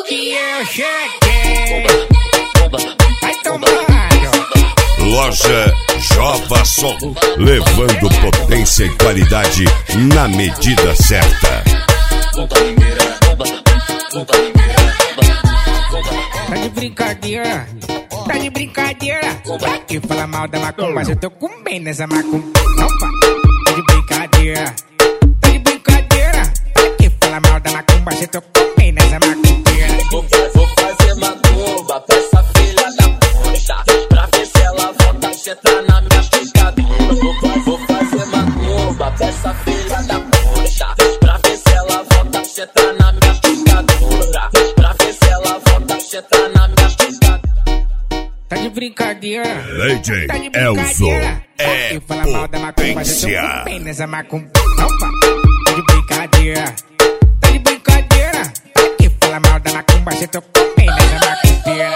que eu cheguei. Vai tomando. Loja Jova Som, levando potência e qualidade na medida certa. Tá de brincadeira, tá de brincadeira. Que fala mal da macumba, mas eu tô comendo essa macumba. Opa, tá de brincadeira, tá de brincadeira. Que fala mal da macumba, mas eu tô comendo essa macumbeira. Vou fazer macumba pra essa filha da puta, pra ver se ela volta, senta na minha picadura. Vou fazer macumba pra essa filha da puta, pra ver se ela volta, senta na minha picadura. Pra ver se ela volta, senta na minha picadura. Tá de brincadeira, Lady tá de Elzo brincadeira. é Que fala mal da macumba, mas eu tô potência. comendo essa macumba. Opa, tá de brincadeira, tá de brincadeira. Que fala mal da macumba, mas eu tô comendo essa macumbeira.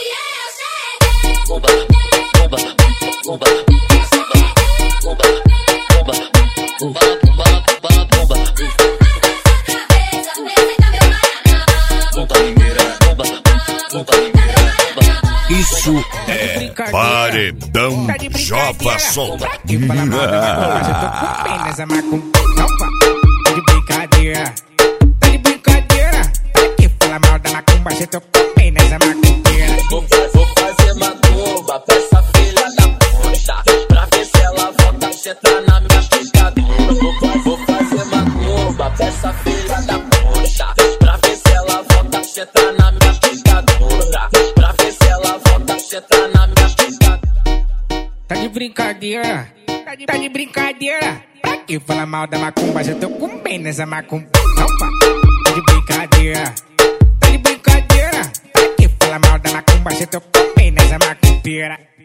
Isso é Paredão Jova Som. Que fala mal da macumba, mas eu tô comendo essa macumba. Opa, tá de brincadeira, tá de brincadeira. Que fala mal da macumba, mas eu tô comendo essa macumbeira. Vou fazer macumba pra essa filha da puta, pra ver se ela volta, senta na minha picadura. Vou fazer macumba pra essa filha da puta, pra ver se ela volta, senta na minha picadura. Pra ver se ela volta, senta na minha picadura. Tá de brincadeira, tá de brincadeira. Que fala mal da macumba, mas eu tô comendo essa macumba. Opa, tá de brincadeira, tá de brincadeira. Que fala mal da macumba, mas eu tô comendo essa macumbeira.